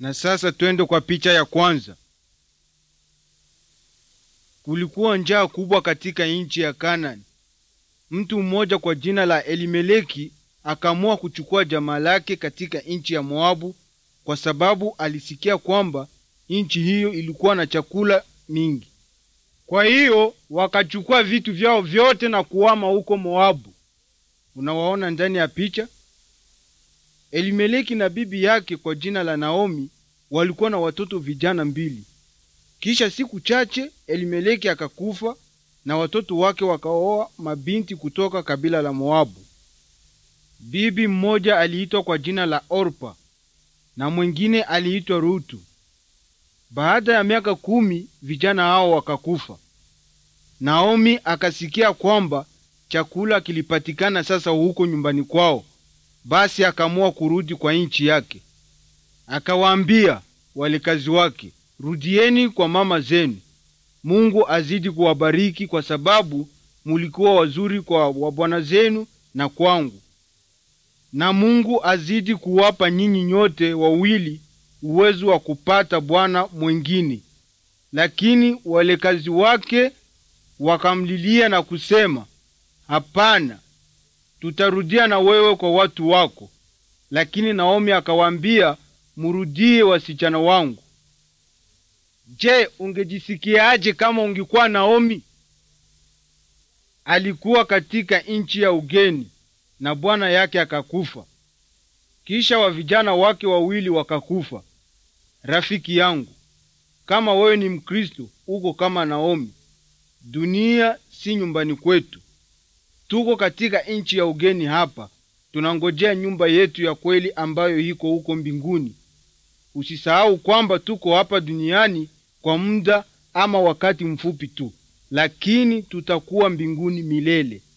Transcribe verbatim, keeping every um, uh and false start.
Na sasa twende kwa picha ya kwanza. Kulikuwa njaa kubwa katika nchi ya Kanaani. Mtu mmoja kwa jina la Elimeleki akaamua kuchukua jamaa lake katika nchi ya Moabu, kwa sababu alisikia kwamba nchi hiyo ilikuwa na chakula mingi. Kwa hiyo wakachukua vitu vyao vyote na kuhama huko Moabu. Unawaona ndani ya picha? Elimeleki na bibi yake kwa jina la Naomi walikuwa na watoto vijana mbili. Kisha siku chache Elimeleki akakufa na watoto wake wakaoa mabinti kutoka kabila la Moabu. Bibi mmoja aliitwa kwa jina la Orpa na mwingine aliitwa Rutu. Baada ya miaka kumi vijana hao wakakufa. Naomi akasikia kwamba chakula kilipatikana sasa huko nyumbani kwao, basi akaamua kurudi kwa nchi yake. Akawaambia wale kazi wake, rudieni kwa mama zenu. Mungu azidi kuwabariki kwa sababu mulikuwa wazuri kwa wabwana zenu na kwangu. Na Mungu azidi kuwapa nyinyi nyote wawili uwezo wa kupata bwana mwingine. Lakini wale kazi wake wakamlilia na kusema, hapana, tutarudia na wewe kwa watu wako. Lakini Naomi akawaambia, murudie wasichana wangu. Je, ungejisikiaje kama ungekuwa Naomi? Alikuwa katika nchi ya ugeni na bwana yake akakufa. Kisha wa vijana wake wawili wakakufa. Rafiki yangu, kama wewe ni Mkristo, uko kama Naomi. Dunia si nyumbani kwetu. Tuko katika nchi ya ugeni hapa. Tunangojea nyumba yetu ya kweli ambayo iko huko mbinguni. Usisahau kwamba tuko hapa duniani kwa muda ama wakati mfupi tu, lakini tutakuwa mbinguni milele.